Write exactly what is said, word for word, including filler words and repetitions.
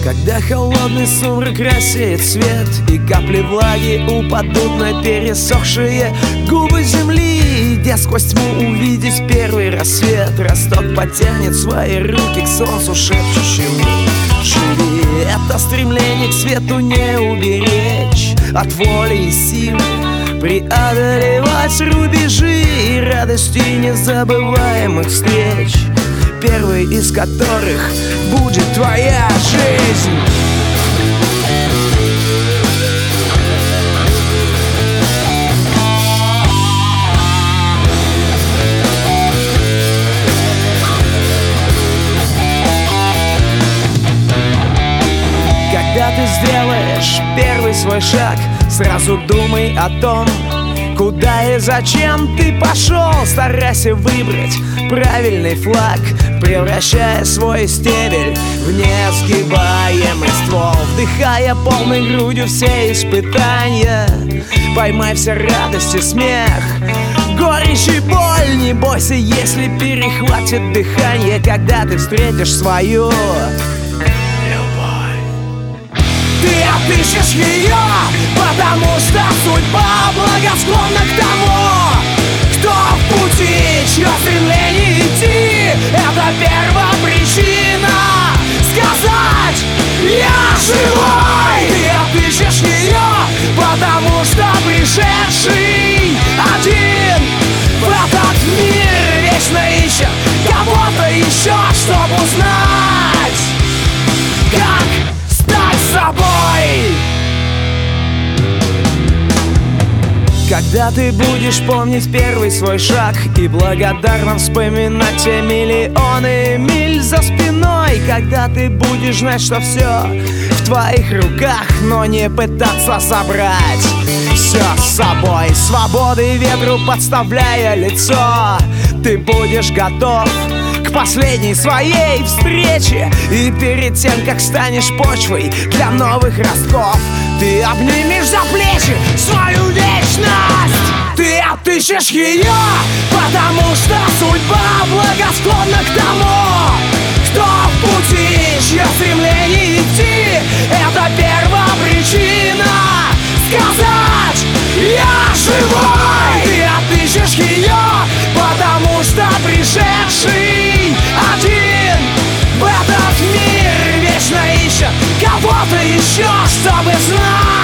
Когда холодный сумрак рассеет свет и капли влаги упадут на пересохшие губы земли, идя сквозь тьму увидеть первый рассвет, росток потянет свои руки к солнцу, шепчущему: живи. Это стремление к свету не уберечь от воли и силы, преодолевать рубежи и радости незабываемых встреч, первый из которых будет твоя жизнь. Когда ты сделаешь первый свой шаг, сразу думай о том, куда и зачем ты пошел. Старайся выбрать правильный флаг, превращая свой стебель в несгибаемый ствол. Вдыхая полной грудью все испытания, поймай все радости, смех, горечь и боль. Не бойся, если перехватит дыхание, когда ты встретишь свою любовь. Ты отыщешь ее, потому что судьба благосклонна к тому, кто в пути, чье стремление идти. Это первопричина сказать: я живой. Ты отыщешь ее, потому что пришедший один в этот мир вечно ищет кого-то еще, чтобы узнать, как стать собой. Когда ты будешь помнить первый свой шаг и благодарно вспоминать те миллионы миль за спиной, когда ты будешь знать, что все в твоих руках, но не пытаться собрать все с собой, свободы ветру подставляя лицо, ты будешь готов к последней своей встрече. И перед тем, как станешь почвой для новых ростков, ты обнимешь за плечи свою вечность. Ты отыщешь ее, потому что судьба благосклонна к тому, кто в пути, чье стремление идти. Это первопричина сказать: я живой. Ты отыщешь ее, потому что пришедший один в этот мир вечно ищет кого-то еще, чтобы знать,